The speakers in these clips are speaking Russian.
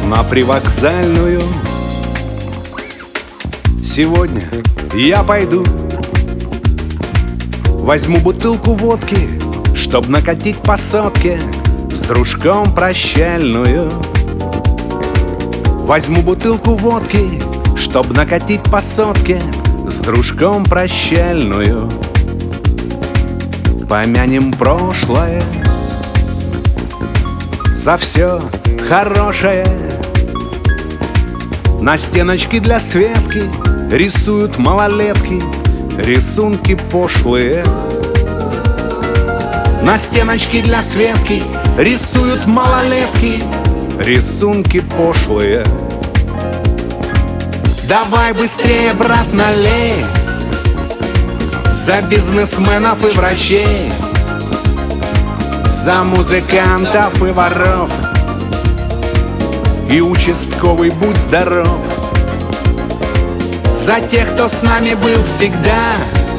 на привокзальную. Сегодня я пойду, возьму бутылку водки, чтоб накатить по сотке с дружком прощальную. Возьму бутылку водки, чтоб накатить по сотке с дружком прощальную. Помянем прошлое за все хорошее. На стеночке для Светки рисуют малолетки рисунки пошлые. На стеночке для Светки рисуют малолетки рисунки пошлые. Давай быстрее, брат, налей за бизнесменов и врачей, за музыкантов и воров. И участковый, будь здоров, за тех, кто с нами был всегда,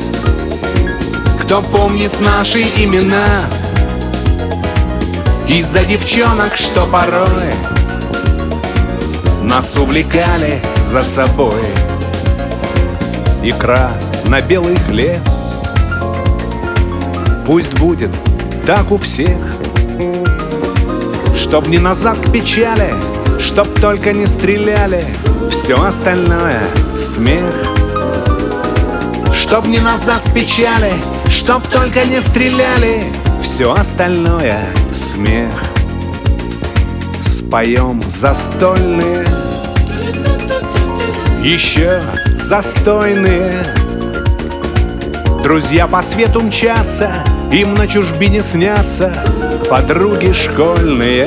кто помнит наши имена, и за девчонок, что порой нас увлекали за собой. Икра на белый хлеб, пусть будет так у всех, чтоб не назад к печали, чтоб только не стреляли, все остальное смех. Чтоб не назад к печали, чтоб только не стреляли, все остальное смех. Споем застольные, еще застойные. Друзья по свету мчатся, им на чужбине снятся подруги школьные.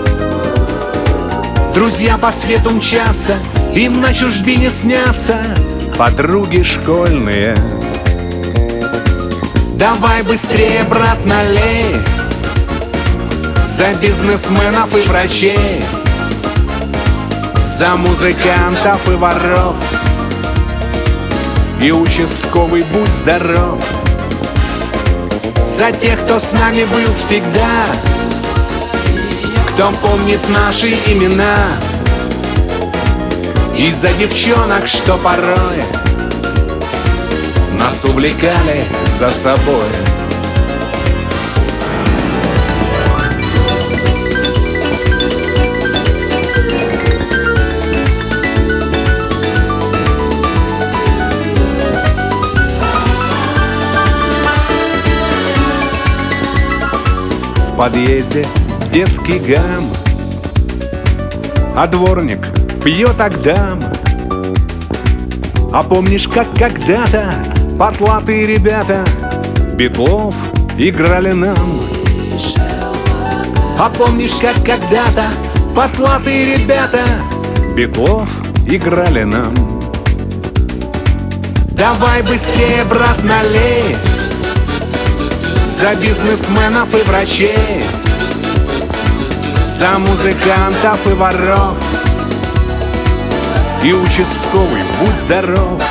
Друзья по свету мчатся, им на чужбине снятся подруги школьные. Давай быстрее, брат, налей за бизнесменов и врачей, за музыкантов и воров. И участковый, будь здоров, за тех, кто с нами был всегда, кто помнит наши имена, и за девчонок, что порой нас увлекали за собой. В подъезде детский гам, а дворник пьет агдам. А помнишь, как когда-то потлатые ребята Битлов играли нам? А помнишь, как когда-то потлатые ребята Битлов играли нам? Давай быстрее, брат, налей за бизнесменов и врачей, за музыкантов и воров. И участковый, будь здоров,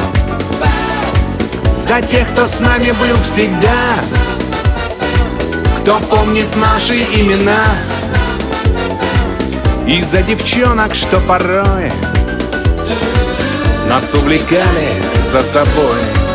за тех, кто с нами был всегда, кто помнит наши имена, и за девчонок, что порой нас увлекали за собой.